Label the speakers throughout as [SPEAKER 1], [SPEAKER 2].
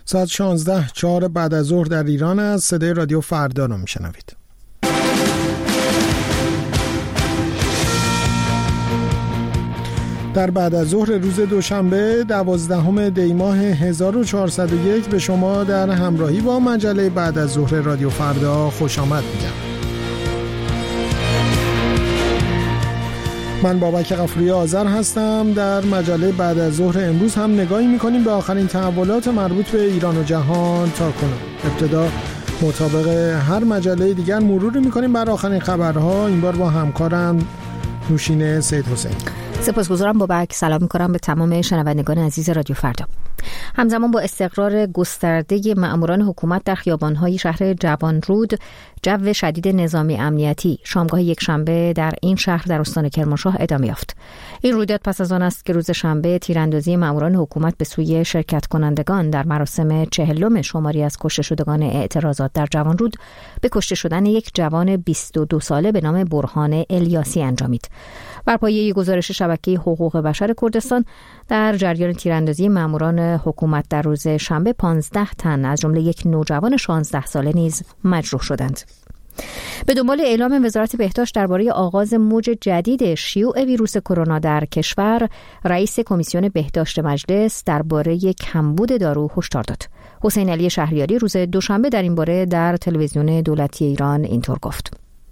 [SPEAKER 1] ساعت 16:04 بعد از ظهر در ایران است. صدای رادیو فردا رو میشنوید. در بعد از ظهر روز دوشنبه 12 دی ماه 1401 به شما در همراهی با مجله بعد از ظهر رادیو فردا خوش آمد میگم. من بابک غفوری آذر هستم. در مجله بعد از ظهر امروز هم نگاهی میکنیم به آخرین تحولات مربوط به ایران و جهان تا کنون. ابتدا مطابق هر مجله دیگر مرور میکنیم بر آخرین خبرها، این بار با همکارم نوشین سید حسین.
[SPEAKER 2] سپاسگزارم بابک. سلام میکنم به تمام شنوندگان عزیز رادیو فردا. همزمان با استقرار گسترده مأموران حکومت در خیابان‌های شهر جوانرود، جو شدید نظامی امنیتی شامگاه یک شنبه در این شهر در استان کرمانشاه ادامه یافت. این رویداد پس از آن است که روز شنبه تیراندازی مأموران حکومت به سوی شرکت کنندگان در مراسم 40 شماری از کشته شدگان اعتراضات در جوانرود به کشته شدن یک جوان 22 ساله به نام برهان الیاسی انجامید. بر پایه گزارش شبکه حقوق بشر کردستان، در جریان تیراندازی مأموران حکومت در روز شنبه 15 تن از جمله یک نوجوان 16 ساله نیز مجروح شدند. به دنبال اعلام وزارت بهداشت درباره آغاز موج جدید شیوع ویروس کرونا در کشور، رئیس کمیسیون بهداشت مجلس درباره کمبود دارو هشدار داد. حسین علی شهریاری روز دوشنبه در این باره در تلویزیون دولتی ایران اینطور گفت: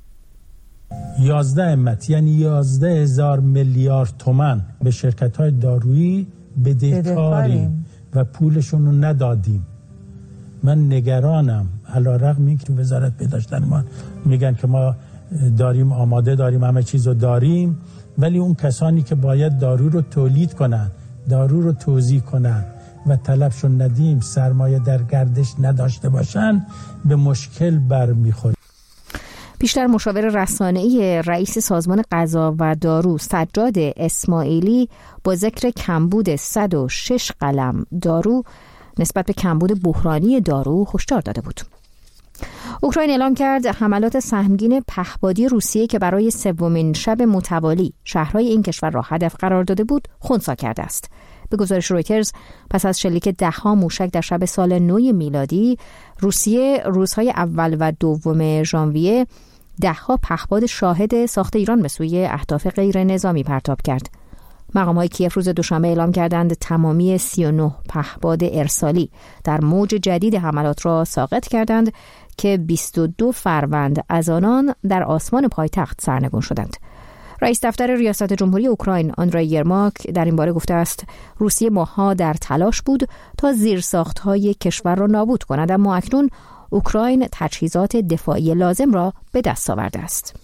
[SPEAKER 3] 11 امت یعنی 11,000 میلیارد تومان به شرکت‌های دارویی بدهکاریم و پولشون رو ندادیم. من نگرانم، علی‌رغم اینکه وزارت بهداشت ما میگن که ما داریم، آماده داریم، همه چیز رو داریم، ولی اون کسانی که باید دارو رو تولید کنن، دارو رو توزیع کنن و طلبشون ندیم، سرمایه در گردش نداشته باشن، به مشکل برمیخوریم.
[SPEAKER 2] بیشتر مشاور رسانه‌ای رئیس سازمان غذا و دارو سجاد اسماعیلی با ذکر کمبود 106 قلم دارو نسبت به کمبود بحرانی دارو هشدار داده بود. اوکراین اعلام کرد حملات سهمگین پهپادی روسیه که برای سومین شب متوالی شهرهای این کشور را هدف قرار داده بود خنثی کرده است. به گزارش رویترز، پس از شلیک 10 موشک در شب سال نو میلادی، روسیه روزهای اول و دوم ژانویه 10 پهپاد شاهد ساخت ایران به سوی اهداف غیر نظامی پرتاب کرد. مقام‌های کیف روز دوشنبه اعلام کردند تمامی 39 پهپاد ارسالی در موج جدید حملات را ساقط کردند که 22 فروند از آنان در آسمان پایتخت سرنگون شدند. رئیس دفتر ریاست جمهوری اوکراین آندری یرماک در این باره گفته است روسیه ماه‌ها در تلاش بود تا زیرساخت‌های کشور را نابود کند، اما اکنون اوکراین تجهیزات دفاعی لازم را به دست آورده است.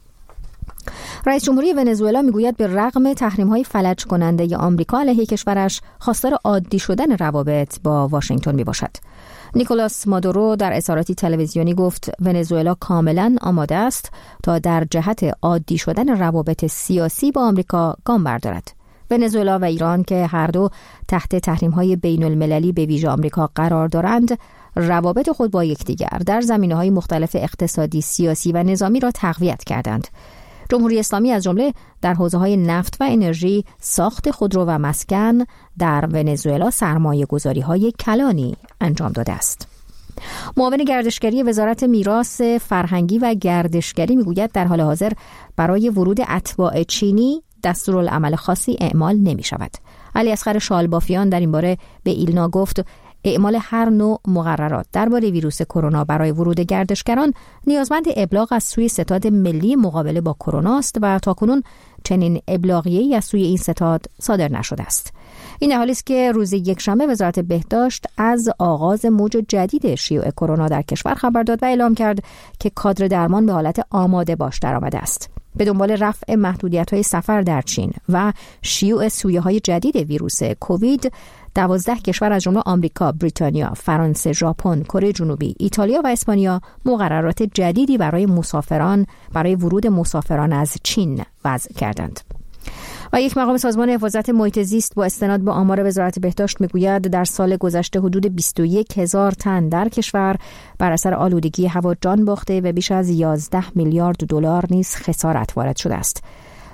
[SPEAKER 2] رئیس جمهوری ونزوئلا میگوید به رغم تحریم‌های فلج کننده آمریکا علیه کشورش، خواستار عادی شدن روابط با واشنگتن میباشد. نیکولاس مادورو در اظهاراتی تلویزیونی گفت ونزوئلا کاملا آماده است تا در جهت عادی شدن روابط سیاسی با آمریکا گام بردارد. ونزوئلا و ایران که هر دو تحت تحریم‌های بین‌المللی به ویژه آمریکا قرار دارند، روابط خود با یکدیگر در زمینه‌های مختلف اقتصادی، سیاسی و نظامی را تقویت کردند. جمهوری اسلامی از جمله در حوزه‌های نفت و انرژی، ساخت خودرو و مسکن در ونزوئلا سرمایه‌گذاری‌های کلانی انجام داده است. معاون گردشگری وزارت میراث فرهنگی و گردشگری میگوید در حال حاضر برای ورود اتباع چینی دستورالعمل خاصی اعمال نمی‌شود. علی اصغر شالبافیان در این باره به ایلنا گفت اعمال هر نوع مقررات درباره ویروس کرونا برای ورود گردشگران نیازمند ابلاغ از سوی ستاد ملی مقابله با کرونا است و تاکنون چنین ابلاغیه‌ای از سوی این ستاد صادر نشده است. این در حالی است که روز یکشنبه وزارت بهداشت از آغاز موج جدید شیوع کرونا در کشور خبر داد و اعلام کرد که کادر درمان به حالت آماده باش درآمده است. به دنبال رفع محدودیت‌های سفر در چین و شیوع سویه‌های جدید ویروس کووید، 12 کشور از جمله آمریکا، بریتانیا، فرانسه، ژاپن، کره جنوبی، ایتالیا و اسپانیا مقررات جدیدی برای ورود مسافران از چین وضع کردند. و یک مقام سازمان حفاظت محیط زیست با استناد به آمار وزارت بهداشت میگوید در سال گذشته حدود 21,000 تن در کشور بر اثر آلودگی هوا جان باخته و بیش از 11 میلیارد دلار نیز خسارت وارد شده است.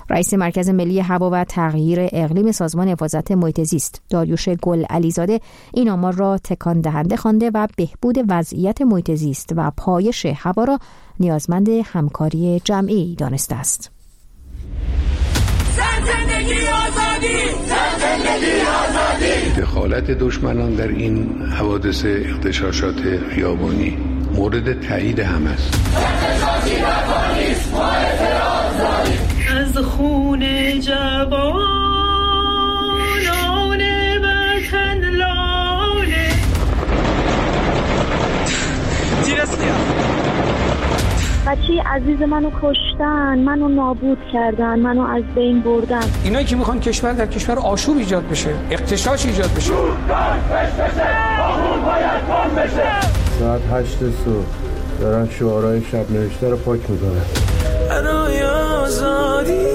[SPEAKER 2] رئیس مرکز ملی هوا و تغییر اقلیم سازمان حفاظت محیط زیست داریوش گل علیزاده این آمار را تکان دهنده خوانده و بهبود وضعیت محیط زیست و پایش هوا را نیازمند همکاری جمعی دانسته است.
[SPEAKER 4] دخالت دشمنان در این حوادث اغتشاشات خیابانی مورد تایید هم است.
[SPEAKER 5] از خون جوانان وطن لاله
[SPEAKER 6] بچه عزیز منو کشتن، منو نابود کردن، منو از بین بردن.
[SPEAKER 7] اینایی که میخوان کشور در کشور آشوب ایجاد بشه، اغتشاش ایجاد بشه.
[SPEAKER 8] ساعت 8 صبح دارن شعارهای شب نوشته رو پاک میکنن. برای آزادی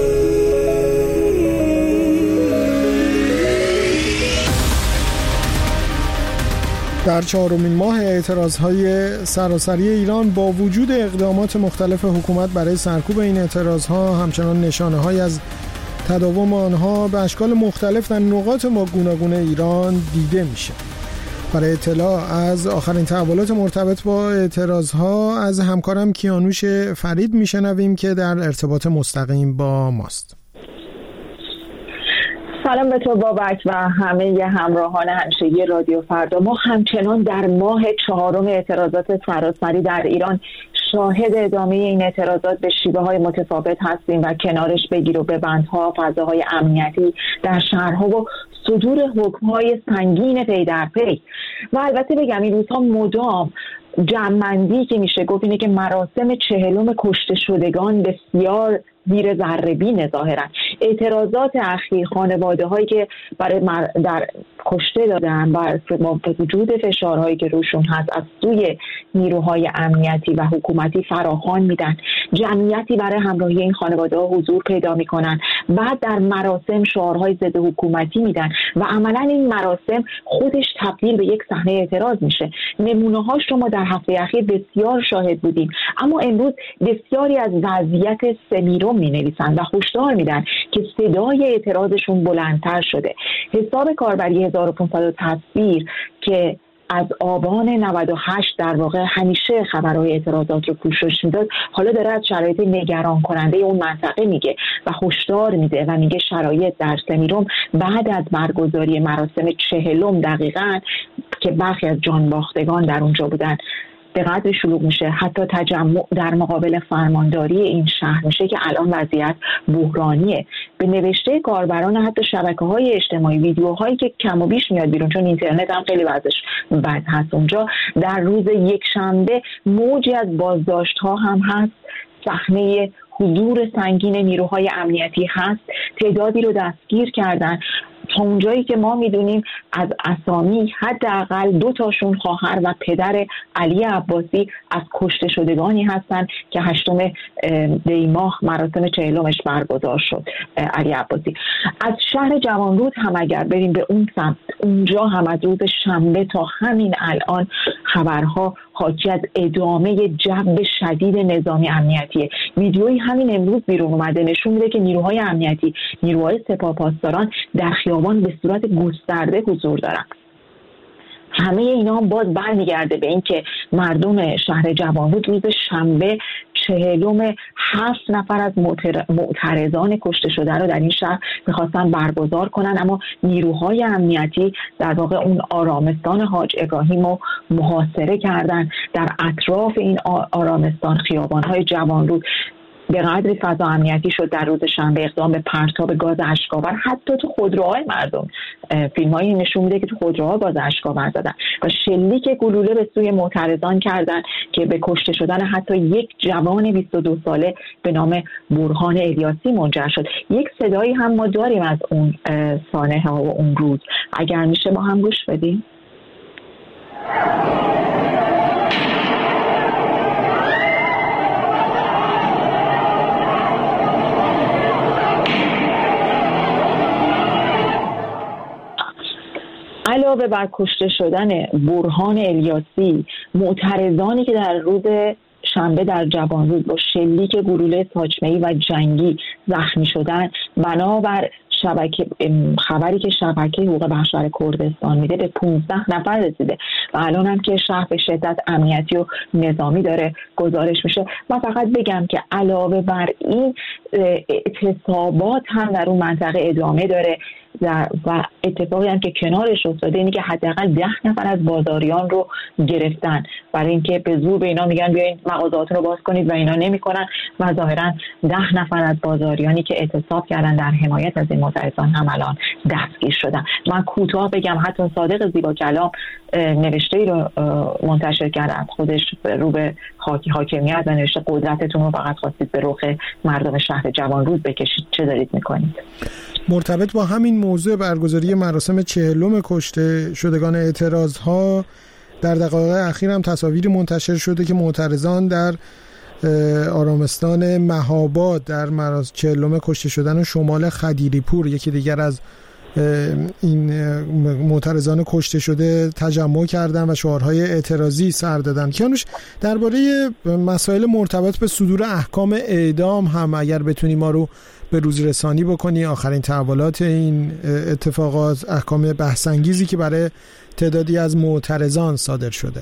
[SPEAKER 1] در 4مین ماه اعتراضهای سراسری ایران با وجود اقدامات مختلف حکومت برای سرکوب این اعتراضها، همچنان نشانه‌هایی از تداوم آنها به اشکال مختلف در نقاط گوناگون ایران دیده میشه. برای اطلاع از آخرین تحولات مرتبط با اعتراضها از همکارم کیانوش فرید میشنویم که در ارتباط مستقیم با ماست.
[SPEAKER 9] سلام به تو بابک و همه همراهان همیشگی رادیو فردا. ما همچنان در ماه 4 اعتراضات سراسری در ایران شاهد ادامه این اعتراضات به شیوه‌های متفاوت هستیم و کنارش بگیر و ببندها، فضاهای امنیتی در شهرها و صدور حکم‌های سنگین پی در پی. و البته بگم این روزها مدام جمع‌بندی که میشه گفت اینه که مراسم 40 کشته شدگان بسیار زیر ذره‌بین ظاهرا. اعتراضات اخیر خانواده هایی که برای در کشته دادن با وجود فشارهایی که روشون هست از سوی نیروهای امنیتی و حکومتی فراخوان میدن، جمعیتی برای همراهی این خانواده ها حضور پیدا میکنن، بعد در مراسم شعارهای ضد حکومتی میدن و عملا این مراسم خودش تبدیل به یک صحنه اعتراض میشه. نمونه هاش رو ما در هفته اخیر بسیار شاهد بودیم، اما امروز بسیاری از وضعیت سمیرو می نویسن و هشدار میدن که صدای اعتراضشون بلندتر شده. حساب کاربری 1500 تصویر که از آبان 98 در واقع همیشه خبرهای اعتراضات رو پوشش میداد، حالا داره از شرایط نگران کننده اون منطقه میگه و هشدار میده و میگه شرایط در سمیرم بعد از برگزاری مراسم 40 دقیقاً که برخی از جانباختگان در اونجا بودن به قدر شلوغ میشه، حتی تجمع در مقابل فرمانداری این شهر میشه که الان وضعیت بحرانیه. به نوشته کاربران حتی شبکه‌های اجتماعی ویدیوهایی که کم و بیش میاد بیرون، چون اینترنت هم خیلی وضعش بد هست اونجا، در روز یکشنبه موجی از بازداشت‌ها هم هست، صحنه حضور سنگین نیروهای امنیتی هست، تعدادی رو دستگیر کردن. تا اونجایی که ما میدونیم از اسامی حداقل 2 تاشون خواهر و پدر علی عباسی از کشته شدگانی هستن که 8 دی ماه مراسم 40 برگزار شد. علی عباسی از شهر جوانرود هم اگر بریم به اون سمت، اونجا هم از روز شنبه تا همین الان خبرها حاکی از ادامه جو شدید نظامی امنیتیه. ویدیویی همین امروز بیرون اومده نشون میده که نیروهای امنیتی، نیروهای سپاهپاسداران در خیابان به صورت گسترده حضور دارن. همه اینا هم باز برمیگرده به این که مردم شهر جوانرود روز شنبه 7 نفر از معترضان کشته شده رو در این شهر میخواستن برگزار کنن، اما نیروهای امنیتی در واقع اون آرامستان حاج ابراهیم رو محاصره کردن. در اطراف این آرامستان خیابان‌های جوانرود به قدری فضا امنیتی شد در روز شنبه اقدام به پرتاب گاز اشک‌آور، حتی تو خودروهای مردم فیلمایی نشون میده که تو خودروها گاز اشک‌آور زدن و شلیک گلوله به سوی معترضان کردن که به کشته شدن حتی یک جوان 22 ساله به نام برهان الیاسی منجر شد. یک صدایی هم ما داریم از اون سانحه و اون روز، اگر میشه با هم گوش بدیم. علاوه بر کشته شدن برهان الیاسی، معترضانی که در روز شنبه در جوانرود با شلیک گلوله ساچمه‌ای و جنگی زخمی شدن، بنابر خبری که شبکه حقوق بشر کردستان میده به 15 نفر رسیده و الان هم که شهر به شدت امنیتی و نظامی داره گزارش میشه. و فقط بگم که علاوه بر این اعتصابات هم در اون منطقه ادامه داره و اتفاقی هم که کنارش افتاده اینی که حداقل 10 نفر از بازاریان رو گرفتن برای اینکه به زور به اینا میگن بیاین مغازه‌هاتون رو باز کنید و اینا نمیکنن و ظاهرا 10 نفر از بازاریانی که اعتصاب کردن در حمایت از این معترضان هم الان دستگیر شدن. من کوتاه بگم حتی صادق زیبا کلام نوشته‌ای رو منتشر کرده از خودش رو به حاکمیت و نوشته قدرتتون رو فقط خواستید به رخ مردم شهر جوانرود بکشید، چه دارید میکنید؟
[SPEAKER 1] مرتبط با همین موضوع برگزاری مراسم 40 کشته شدگان اعتراض‌ها در دقایق اخیر هم تصاویری منتشر شده که معترضان در آرامستان مهاباد در مراسم 40 کشته شدن شمال خدیریپور، یکی دیگر از این معترضان کشته شده، تجمع کردن و شعارهای اعتراضی سر دادن. کیانوش، درباره مسائل مرتبط به صدور احکام اعدام هم اگر بتونی ما رو به روز رسانی بکنی، آخرین تحولات این اتفاقات، احکام بحث‌انگیزی که برای تعدادی از معترضان صادر شده.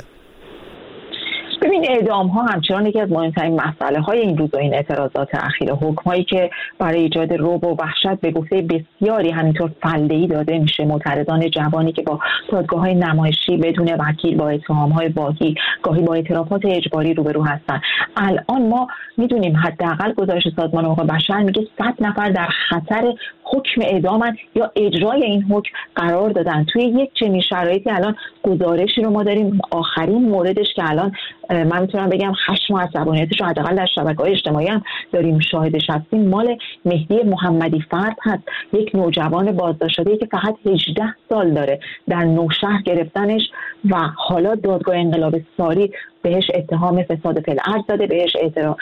[SPEAKER 9] ببین اعدام ها همچنان یکی از مهمترین مسئله های این روز و این اعتراضات اخیر، حکم هایی که برای ایجاد رعب و وحشت به گفته بسیاری همینطور فله‌ای داده میشه. معترضان جوانی که با دادگاه های نمایشی بدون وکیل، با اتهام های واهی، گاهی با اعترافات اجباری روبرو هستن. الان ما میدونیم حداقل گزارش سازمان حقوق بشر میگه 100 نفر در خطر حکم اعدامن یا اجرای این حکم قرار دادن. توی یک چنین شرایطی الان گزارشی رو ما داریم، آخرین موردش که الان من میتونم بگم خشم و عصبانیتش رو حداقل در شبکه‌های اجتماعی هم داریم شاهدش هستیم، مال مهدی محمدی فرد هست، یک نوجوان بازداشت شده که فقط 18 سال داره. در نوشهر گرفتنش و حالا دادگاه انقلاب ساری بهش اتهام فساد فی الارض زده، بهش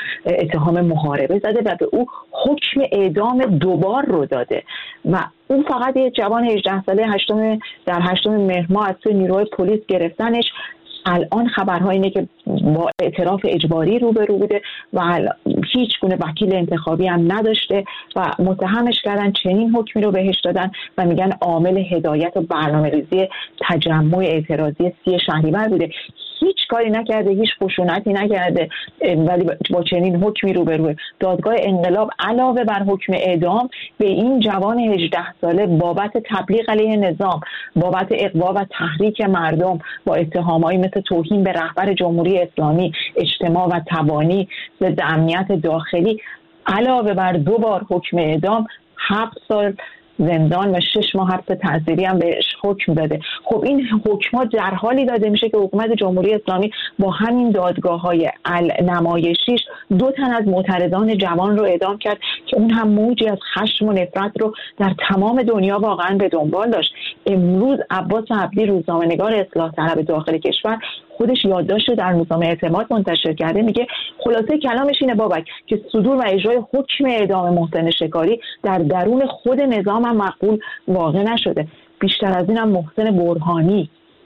[SPEAKER 9] اتهام محاربه زده و به او حکم اعدام دوبار رو داده و اون فقط یه جوان 18 ساله در 8 مهر ماه از توی نیروهای پلیس گرفتنش. الان خبرها اینه که با اعتراف اجباری روبرو بوده و هیچ گونه وکیل انتخابی هم نداشته و متهمش کردن، چنین حکمی رو بهش دادن و میگن عامل هدایت و برنامه‌ریزی تجمع اعتراضی 30 شهریور بوده. هیچ کاری نکرده، هیچ خشونتی نکرده، ولی با چنین حکمی روبروه. دادگاه انقلاب علاوه بر حکم اعدام به این جوان 18 ساله بابت تبلیغ علیه نظام، بابت اغوا و تحریک مردم با اتهامایی مثل توهین به رهبر جمهوری اسلامی، اجتماع و تبانی، ضد امنیت داخلی، علاوه بر 2 بار حکم اعدام 7 سال زندان و 6 ماه حبس تعزیری هم بهش حکم داده. خب این حکم‌ها در حالی داده میشه که حکومت جمهوری اسلامی با همین دادگاه‌های نمایشیش 2 تن از معترضان جوان رو اعدام کرد که اون هم موجی از خشم و نفرت رو در تمام دنیا واقعا به دنبال داشت. امروز عباس عبدی، روزنامه‌نگار اصلاح طلب داخل کشور، خودش یادداشت در روزنامه اعتماد منتشر کرده، میگه خلاصه کلامش اینه بابک که صدور و اجرای حکم اعدام محسن شکاری در درون خود نظام هم مقبول واقع نشده. بیشتر از این هم محسن برهانی،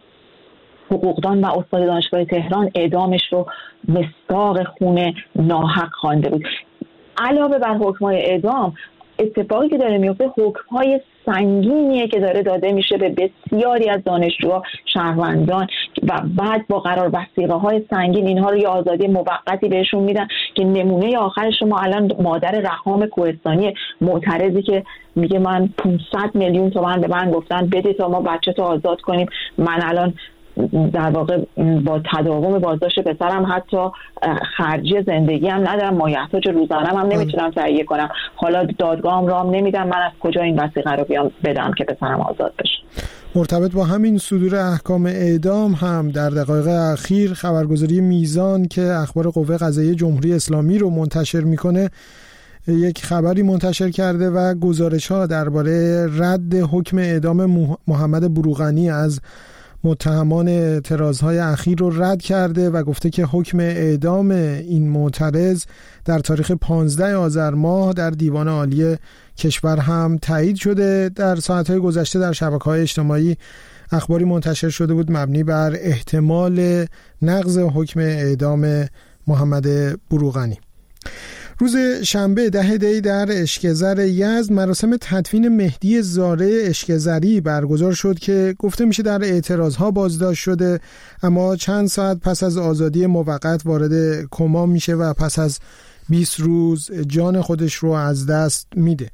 [SPEAKER 9] حقوقدان و استاد دانشگاه تهران، اعدامش رو مصداق خون ناحق خوانده بود. علاوه بر حکم‌های اعدام، اتفاقی که داره میفته حکم‌های سنگینیه که داره داده میشه به بسیاری از دانشجوها، شهروندان و بعد با قرار وثیقه‌های سنگین اینها رو یه آزادی موقتی بهشون میدن که نمونه آخرش ما الان مادر رهام کوهستانی معترضی که میگه من 500 میلیون تومان به من گفتن بده تا ما بچه‌تو آزاد کنیم، من الان در واقع با تداوم بازداشت پسرم حتی خرجی زندگی هم ندارم، مایحتاج روزانه‌ام هم نمیتونم تهیه کنم، حالا دادگاهم رو هم نمیدم، من از کجا این وثیقه رو بیام بدم که پسرم آزاد بشه؟
[SPEAKER 1] مرتبط با همین صدور احکام اعدام هم در دقایق اخیر خبرگزاری میزان که اخبار قوه قضاییه جمهوری اسلامی رو منتشر میکنه یک خبری منتشر کرده و گزارش‌ها درباره رد حکم اعدام محمد بروغنی از متهمان اعتراضهای اخیر رو رد کرده و گفته که حکم اعدام این معترض در تاریخ 15 آذر ماه در دیوان عالی کشور هم تایید شده. در ساعتهای گذشته در شبکه‌های اجتماعی اخباری منتشر شده بود مبنی بر احتمال نقض حکم اعدام محمد بروغنی. روز شنبه 10 دی در اشکزر یزد مراسم تدفین مهدی زاره اشکزری برگزار شد که گفته میشه در اعتراضها بازداشت شده، اما چند ساعت پس از آزادی موقت وارد کما میشه و پس از 20 روز جان خودش رو از دست میده.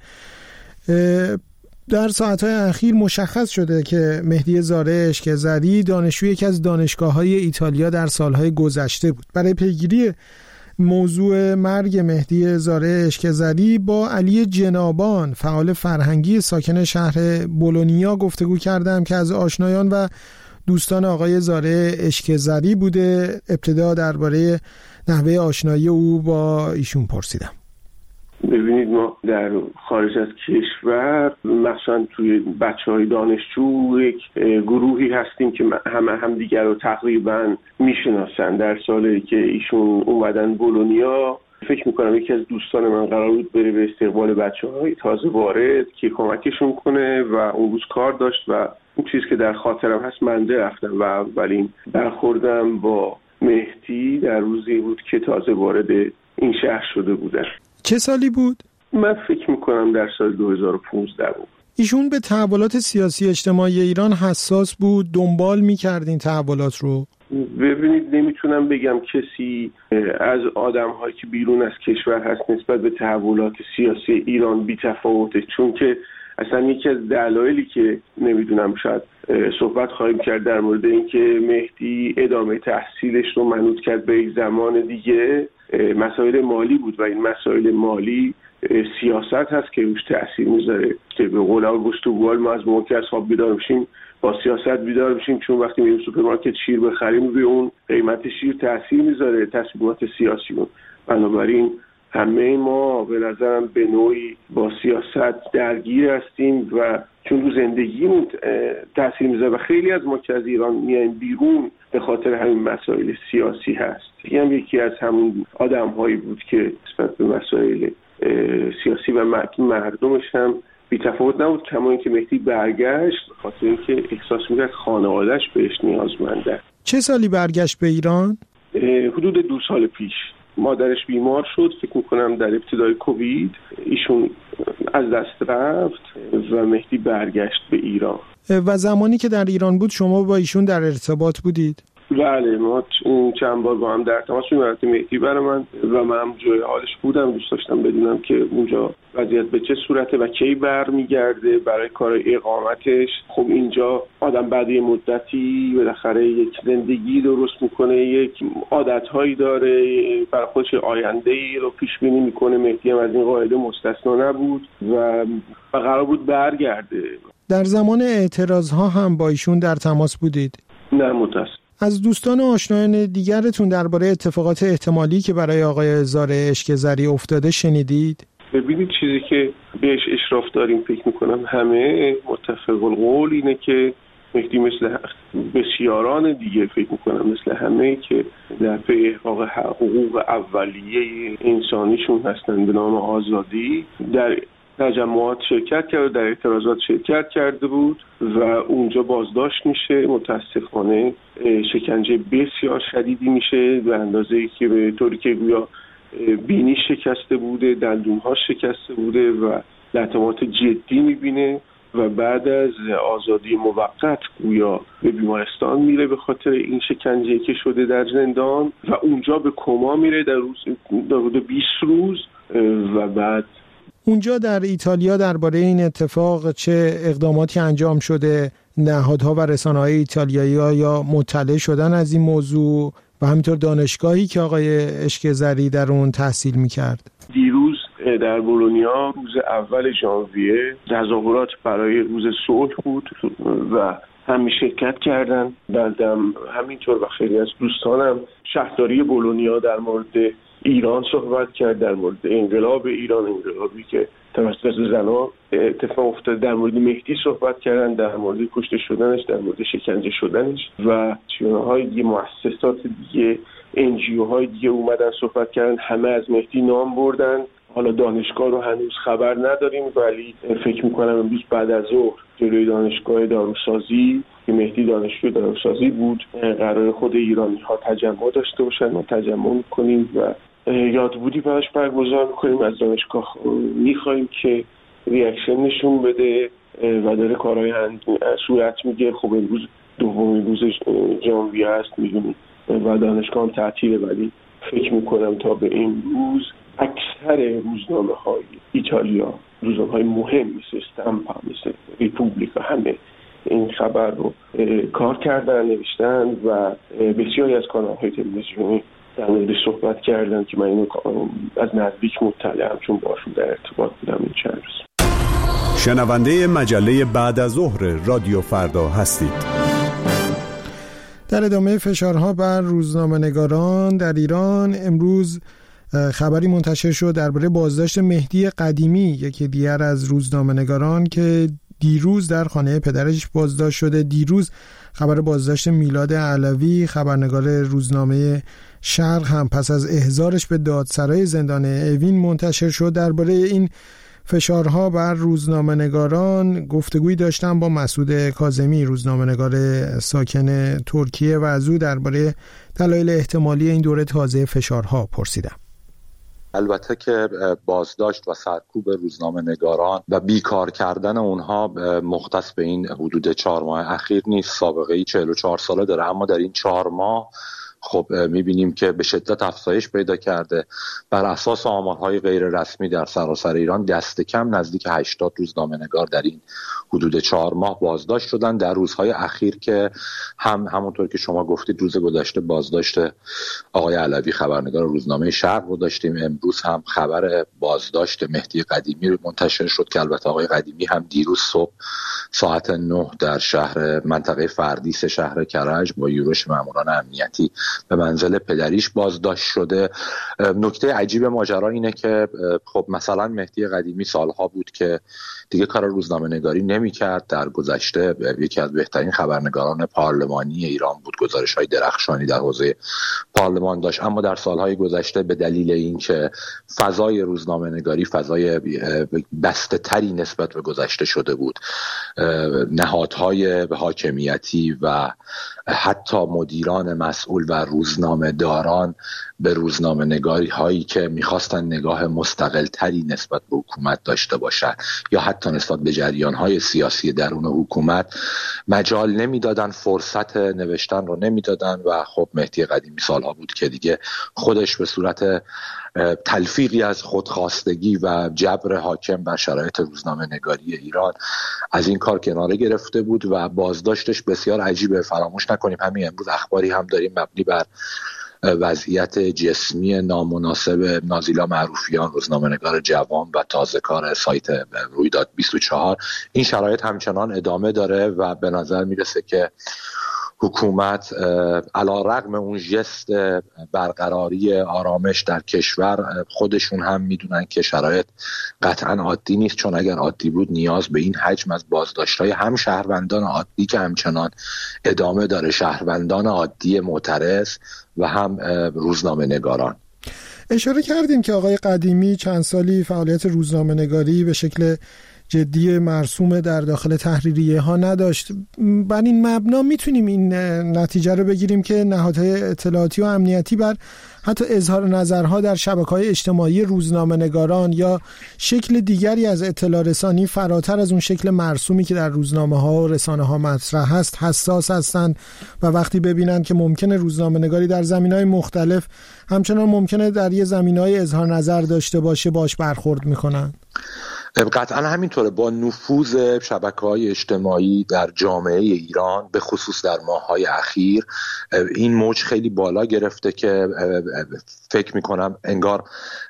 [SPEAKER 1] در ساعتهای اخیر مشخص شده که مهدی زاره اشکزری دانشجوی یکی از دانشگاه‌های ایتالیا در سالهای گذشته بود. برای پیگیری موضوع مرگ مهدی زاره اشکزری با علی جنابان، فعال فرهنگی ساکن شهر بولونیا گفتگو کردم که از آشنایان و دوستان آقای زاره اشکزری بوده. ابتدا درباره نحوه آشنایی او با ایشون پرسیدم.
[SPEAKER 8] ببینید، ما در خارج از کشور مثلا توی بچه‌های دانشجو یک گروهی هستیم که هم دیگر رو تقریبا میشناسن. در سالی که ایشون اومدن بولونیا، فکر میکنم یکی از دوستان من قرار بود بره به استقبال بچه‌های تازه وارد که کمکشون کنه و اون روز کار داشت و اون چیز که در خاطرم هست منده رفتم و اولین برخوردم با مهدی در روزی بود که تازه وارد این شهر شده بودن.
[SPEAKER 1] چه سالی بود؟
[SPEAKER 8] من فکر میکنم در سال 2015 بود.
[SPEAKER 1] ایشون به تحولات سیاسی اجتماعی ایران حساس بود، دنبال میکرد این تحولات رو؟
[SPEAKER 8] ببینید، نمیتونم بگم کسی از آدم‌هایی که بیرون از کشور هست نسبت به تحولات سیاسی ایران بی‌تفاوته، چون که اصلا یکی از دلایلی که نمیدونم شاید صحبت خواهیم کرد در مورد اینکه مهدی ادامه تحصیلش رو منوط کرد به یک زمان دیگه، مسائل مالی بود و این مسائل مالی سیاست هست که روش تأثیر میذاره. که به قول آگوست بوال ما از موقع از خواب بیدار میشیم با سیاست بیدار میشیم، چون وقتی میریم سوپرمارکت شیر بخریم روی اون قیمت شیر تأثیر میذاره تصمیمات سیاسیمون. بنابراین همه ما به نظرم به نوعی با سیاست درگیر هستیم و چون رو زندگیمون تأثیر میذاره و خیلی از ما که از ایران میایم بیرون به خاطر همین مسائل سیاسی هست. هم یکی از همون آدم‌هایی بود که نسبت به مسائل سیاسی و مردمش هم بی‌تفاوت نبود، کما اینکه مهدی برگشت به خاطر اینکه احساس می‌کرد خانواده‌اش بهش نیازمنده.
[SPEAKER 1] چه سالی برگشت به ایران؟
[SPEAKER 8] حدود 2 سال پیش. مادرش بیمار شد، فکر میکنم در ابتدای کووید ایشون از دست رفت و مهدی برگشت به ایران.
[SPEAKER 1] و زمانی که در ایران بود شما با ایشون در ارتباط بودید؟
[SPEAKER 8] بله، ما چند بار با هم در تماس بودیم. مهدی برای من و من هم جای حالش بودم، دوست داشتم بدونم که اونجا وضعیت به چه صورته و کی برمیگرده برای کار اقامتش. خب اینجا آدم بعد یه مدتی بالاخره یک زندگی درست میکنه، یک عادتهایی داره، برای خودش آینده‌ای رو پیش بینی میکنه. مهدی هم از این قاعده مستثنا نبود و قرار بود برگرده.
[SPEAKER 1] در زمان اعتراضها هم با ایشون در تماس بودید؟
[SPEAKER 8] نه، متأسفانه.
[SPEAKER 1] از دوستان و آشنایان دیگرتون درباره اتفاقات احتمالی که برای آقای زاره اشکزری افتاده شنیدید؟
[SPEAKER 8] ببینید، چیزی که بهش اشراف داریم فکر میکنم همه متفق القول اینه که مهدی مثل بسیاران دیگه فکر میکنم مثل همه که در پی احقاق حقوق اولیه انسانیشون هستن به نام آزادی در تجمعات شرکت کرد، در اعتراضات شرکت کرده بود و اونجا بازداشت میشه. متاسفانه شکنجه بسیار شدیدی میشه به اندازه‌ای که به طوری که گویا بینی شکسته بوده، دندون‌ها شکسته بوده و لطمات جدی میبینه و بعد از آزادی موقت گویا به بیمارستان میره به خاطر این شکنجه که شده در زندان و اونجا به کما میره در حدود 20 روز و بعد
[SPEAKER 1] اونجا در ایتالیا درباره این اتفاق چه اقداماتی انجام شده؟ نهادها و رسانه‌های ایتالیایی یا مطلع شدن از این موضوع و همینطور دانشگاهی که آقای اشکزری در اون تحصیل میکرد؟
[SPEAKER 8] دیروز در بولونیا روز اول ژانویه تظاهرات برای روز صلح بود و همه شرکت کردن. بعدم همینطور و خیلی از دوستانم شهرداری بولونیا در مورد ایران صحبت کرد، در مورد انقلاب ایران، انقلابی که توسط زنان اتفاق افتاد، در مورد مهدی صحبت کردن، در مورد کشته شدنش، در مورد شکنجه شدنش و چیزهای دیگه، مؤسسات دیگه، NGO های دیگه اومدن صحبت کردن، همه از مهدی نام بردن. حالا دانشگاه رو هنوز خبر نداریم ولی فکر میکنم امروز بعد از ظهر جلوی دانشگاه داروسازی که مهدی دانشجو داروسازی بود. قرار خود ایرانی‌ها تجمع داشته باشن، ما تجمع می‌کنیم و یادبودی براش برگزار می‌کنیم. از دانشگاه می‌خوایم که ریاکشن نشون بده و داره کارهای صورت میگه. خب امروز دومین روز ژانویه است می‌دونید و دانشگاه هم تعطیله، ولی فکر می‌کنم تا به این روز اکثر روزنامه‌های ایتالیا، روزنامه‌های مهم مثل استامپا، مثل ریپوبلیکا، همه این خبر رو کار کردن، نوشتن و بسیاری از کانال‌های تلویزیونی در موردش صحبت کردن که من اینو از نزدیک مطلعم چون باشون در ارتباط بودم این چند روز.
[SPEAKER 10] شنونده مجله بعد از ظهر رادیو فردا هستید.
[SPEAKER 1] در ادامه فشارها بر روزنامه‌نگاران در ایران، امروز خبری منتشر شد درباره بازداشت مهدی قدیمی، یکی دیگر از روزنامه‌نگاران که دیروز در خانه پدرش بازداشت شده. دیروز خبر بازداشت میلاد علوی، خبرنگار روزنامه شرق، هم پس از احضارش به دادسرای زندان اوین منتشر شد. درباره این فشارها بر روزنامه‌نگاران گفتگویی داشتم با مسعود کاظمی، روزنامه‌نگار ساکن ترکیه، و از او درباره دلایل احتمالی این دوره تازه فشارها پرسیدم.
[SPEAKER 11] البته که بازداشت و سرکوب روزنامه‌نگاران و بیکار کردن اونها مختص به این حدود 4 ماه اخیر نیست، سابقه‌ای 44 ساله داره، اما در این 4 ماه خب می‌بینیم که به شدت افزایش پیدا کرده. بر اساس آمارهای غیر رسمی در سراسر ایران دست کم نزدیک 80 روزنامه‌نگار در این حدود 4 ماه بازداشت شدن. در روزهای اخیر که همونطور که شما گفتید روز گذشته بازداشت آقای علوی خبرنگار روزنامه شرق رو داشتیم، امروز هم خبر بازداشت مهدی قدیمی رو منتشر شد که البته آقای قدیمی هم دیروز صبح ساعت 9 در شهر منطقه فردیس شهر کرج با یورش ماموران امنیتی به منزل پدریش بازداشت شده. نکته عجیب ماجرا اینه که خب مثلا مهدی قدیمی سالها بود که دیگه کار روزنامه‌نگاری نمی‌کرد. در گذشته یکی از بهترین خبرنگاران پارلمانی ایران بود، گزارش‌های درخشانی در حوزه پارلمان داشت، اما در سالهای گذشته به دلیل اینکه فضای روزنامه‌نگاری فضای بسته‌تری نسبت به گذشته شده بود، نهادهای حاکمیتی و حتی مدیران مسئول و روزنامه‌داران به روزنامه‌نگاری هایی که می‌خواستن نگاه مستقل‌تری نسبت به حکومت داشته باشند یا حتی نسبت به جریان‌های سیاسی درون حکومت مجال نمیدادن، فرصت نوشتن رو نمیدادن و خب مهدی قدیمی سالها بود که دیگه خودش به صورت تلفیقی از خودخواستگی و جبر حاکم بر شرایط روزنامه‌نگاری ایران از این کار کناره گرفته بود و بازداشتش بسیار عجیبه. فراموش نکنیم همین امروز اخباری هم داریم مبنی بر وضعیت جسمی نامناسب نازیلا معروفیان، روزنامه‌نگار جوان و تازه‌کار سایت رویداد 24. این شرایط همچنان ادامه داره و به نظر میرسه که حکومت علی‌رغم اون ژست برقراری آرامش در کشور، خودشون هم میدونن که شرایط قطعا عادی نیست، چون اگر عادی بود نیاز به این حجم از بازداشت‌های هم شهروندان عادی که همچنان ادامه داره، شهروندان عادی معترض و هم روزنامه‌نگاران.
[SPEAKER 1] اشاره کردیم که آقای قدیمی چند سالی فعالیت روزنامه‌نگاری به شکل جدی مرسوم در داخل تحریریه ها نداشت. بر این مبنا میتونیم این نتیجه رو بگیریم که نهادهای اطلاعاتی و امنیتی بر حتی اظهار نظرها در شبکه‌های اجتماعی روزنامه‌نگاران یا شکل دیگری از اطلاع رسانی فراتر از اون شکل مرسومی که در روزنامه‌ها و رسانه‌ها مطرح هست حساس هستند و وقتی ببینن که ممکنه روزنامه‌نگاری در زمینه‌های مختلف همچنان ممکنه در یه زمینه‌های اظهار نظر داشته باشه باش برخورد میکنن.
[SPEAKER 11] قطعا همینطوره. با نفوذ شبکه‌های اجتماعی در جامعه ایران به خصوص در ماه‌های اخیر این موج خیلی بالا گرفته که فکر می‌کنم انگار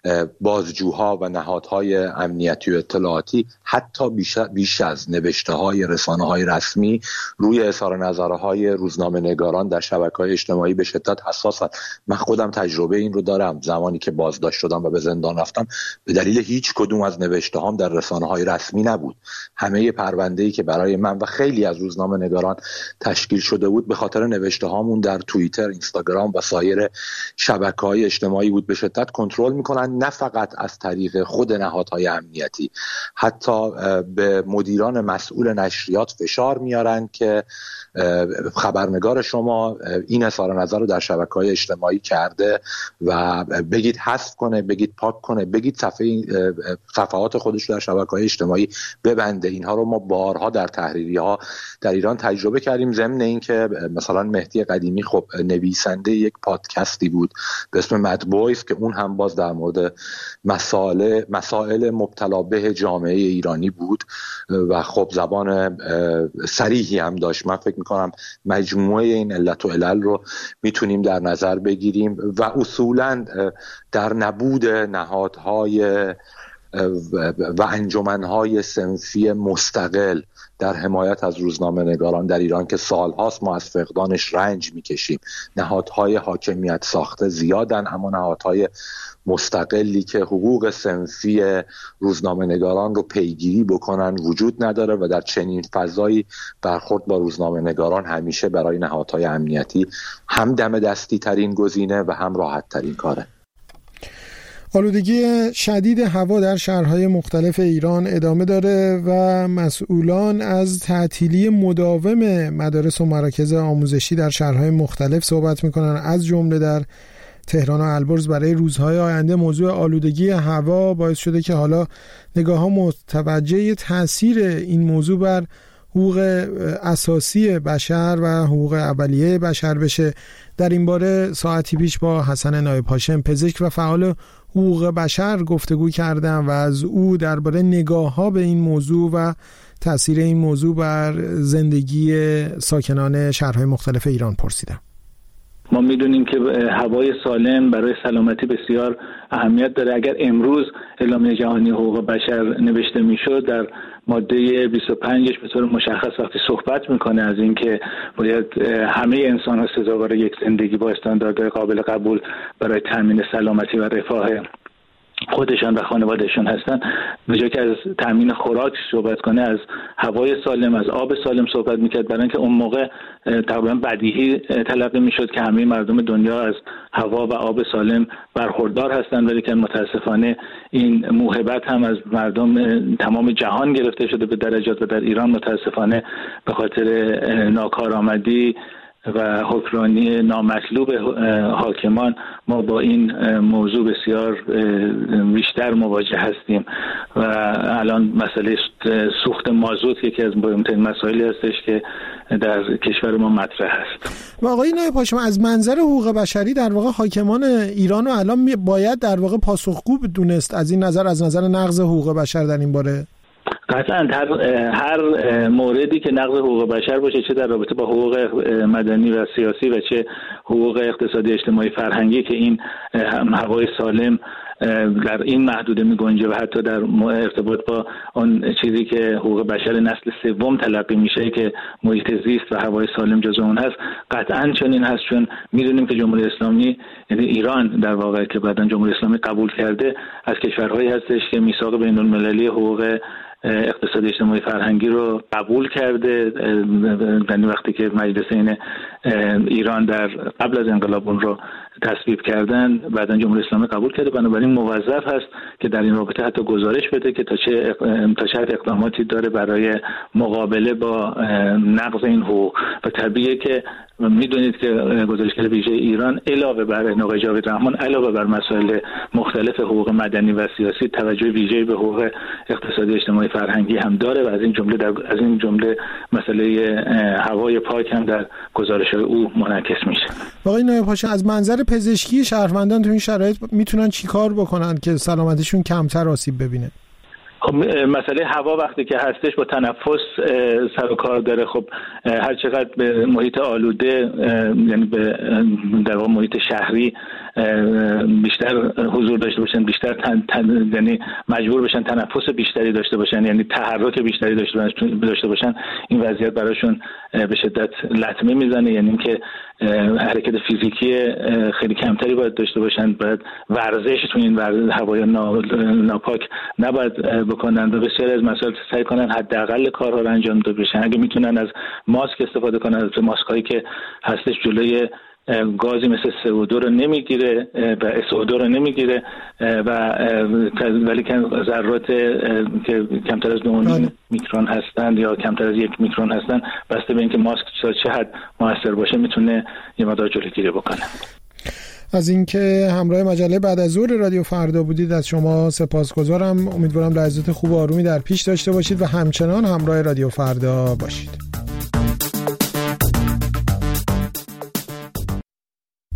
[SPEAKER 11] بازجوها و نهادهای امنیتی و اطلاعاتی حتی بیش از نوشته‌های رسانه‌های رسمی روی اظهار نظرهای روزنامه‌نگاران در شبکه‌های اجتماعی به شدت حساسن. من خودم تجربه این رو دارم. زمانی که بازداشت شدم و به زندان رفتم به دلیل هیچ کدوم از نوشته‌هام در رسانه‌های رسمی نبود. همه پرونده‌ای که برای من و خیلی از روزنامه‌نگاران تشکیل شده بود به خاطر نوشته‌هامون در توییتر، اینستاگرام و سایر شبکه‌های اجتماعی بود. به شدت کنترل می‌کنن، نه فقط از طریق خود نهادهای امنیتی، حتی به مدیران مسئول نشریات فشار میارن که خبرنگار شما این اظهار نظر رو در شبکه‌های اجتماعی کرده و بگید حذف کنه، بگید پاک کنه، بگید صفحات خودش رو در شبکه‌های اجتماعی ببنده. اینها رو ما بارها در تحریری‌ها در ایران تجربه کردیم. ضمن این که مثلا مهدی قدیمی خب نویسنده یک پادکستی بود به اسم مد بویز که اون هم باز در مورد مسائل مبتلا به جامعه ایرانی بود و خب زبان صریحی هم داشت. من فکر میکنم مجموعه این علت و علل رو میتونیم در نظر بگیریم و اصولاً در نبود نهادهای و انجمنهای صنفی مستقل در حمایت از روزنامه‌نگاران در ایران که سالهاست ما از فقدانش رنج میکشیم. نهادهای حاکمیت ساخته زیادن، اما نهادهای مستقلی که حقوق صنفی روزنامه‌نگاران رو پیگیری بکنن وجود نداره و در چنین فضایی برخورد با روزنامه‌نگاران همیشه برای نهادهای امنیتی هم دم دستی ترین گزینه و هم راحت ترین کاره.
[SPEAKER 1] آلودگی شدید هوا در شهرهای مختلف ایران ادامه داره و مسئولان از تعطیلی مداوم مدارس و مراکز آموزشی در شهرهای مختلف صحبت میکنن، از جمله در تهران و البرز برای روزهای آینده. موضوع آلودگی هوا باعث شده که حالا نگاه‌ها متوجه تأثیر این موضوع بر حقوق اساسی بشر و حقوق اولیه بشر بشه. در این باره ساعتی پیش با حسن نایب هاشم، پزشک و فعال حقوق بشر گفتگو کردم و از او درباره نگاه‌ها به این موضوع و تأثیر این موضوع بر زندگی ساکنان شهرهای مختلف ایران پرسیدم.
[SPEAKER 12] ما میدونیم که هوای سالم برای سلامتی بسیار اهمیت داره. اگر امروز اعلامیه جهانی حقوق بشر نوشته میشد، در ماده 25 به طور مشخص وقتی صحبت میکنه از اینکه باید همه انسان‌ها سزاوار یک زندگی با استانداردهای قابل قبول برای تامین سلامتی و رفاه خودشان و خانوادهشون هستن، به جای که از تامین خوراک صحبت کنه از هوای سالم، از آب سالم صحبت میکرد، برای اینکه اون موقع تقریبا بدیهی تلقی میشد که همه مردم دنیا از هوا و آب سالم برخوردار هستند، ولی که متاسفانه این موهبت هم از مردم تمام جهان گرفته شده به درجات و در ایران متاسفانه به خاطر ناکارآمدی و حکمرانی نامطلوب حاکمان ما با این موضوع بسیار بیشتر مواجه هستیم و الان مسئله سوخت مازوت یکی از مهمترین مسائلی هستش که در کشور ما مطرح است.
[SPEAKER 1] و آقای نایب هاشم، از منظر حقوق بشری در واقع حاکمان ایران رو الان باید در واقع پاسخگو دونست از این نظر، از نظر نقض حقوق بشر در این باره؟
[SPEAKER 12] قطعا هر موردی که نقض حقوق بشر باشه، چه در رابطه با حقوق مدنی و سیاسی و چه حقوق اقتصادی اجتماعی فرهنگی که این هوای سالم در این محدوده می گنجه و حتی در ارتباط با اون چیزی که حقوق بشر نسل سوم تلقی میشه که محیط زیست و هوای سالم جزو اون هست، قطعا چنین هست. چون میدونیم که جمهوری اسلامی، یعنی ایران در واقع که بعداً جمهوری اسلامی قبول کرده، از کشورهایی هستش که میثاق بین‌المللی حقوق اقتصادی اجتماعی فرهنگی رو قبول کرده. یعنی وقتی که مجلس ایران در قبل از انقلاب اون رو تصویب کردن، بعداً جمهوری اسلامی قبول کرده، بنابراین موظف هست که در این رابطه حتی گزارش بده که تا چه اقداماتی داره برای مقابله با نقض این حقوق. و طبیعیه که میدونید که گزارشگر ویژه ایران علاوه بر آقای جاوید رحمان، علاوه بر مسائل مختلف حقوق مدنی و سیاسی، توجه ویژه‌ای به حقوق اقتصادی اجتماعی فرهنگی هم داره و از این جمله مسئله هوای پاک هم در گزارش‌های او منعکس میشه.
[SPEAKER 1] آقای نایب هاشم، از منظر پزشکی شهروندان تو این شرایط میتونن چیکار بکنن که سلامتیشون کمتر آسیب ببینه؟
[SPEAKER 12] خب مسئله هوا وقتی که هستش با تنفس سر و کار داره. خب هر چقدر به محیط آلوده، یعنی به در واقع محیط شهری بیشتر حضور داشته باشن، بیشتر یعنی مجبور بشن تنفس بیشتری داشته باشن، یعنی تحرک بیشتری داشته باشن، این وضعیت براشون به شدت لطمه میزنه. یعنی اینکه حرکت فیزیکی خیلی کمتری باید داشته باشن، باید ورزش تو این هوای ناپاک نباید بکنن و بسیاری از مسائل سعی کنن حداقل کارها رو انجام داده بشن. اگه میتونن از ماسک استفاده کنن، از ماسکایی که هستش جلوی گازی مثل CO2 رو نمیگیره و SO2 رو نمیگیره ولی که ذرات که کمتر از 2 میکرون هستند یا کمتر از 1 میکرون هستند، بسته به اینکه ماسک چه حد موثر باشه میتونه یه مقدار جلوگیری بکنه.
[SPEAKER 1] از اینکه همراه مجله بعد از ظهر رادیو فردا بودید از شما سپاسگزارم. امیدوارم لحظات خوب و آرومی در پیش داشته باشید و همچنان همراه رادیو فردا باشید.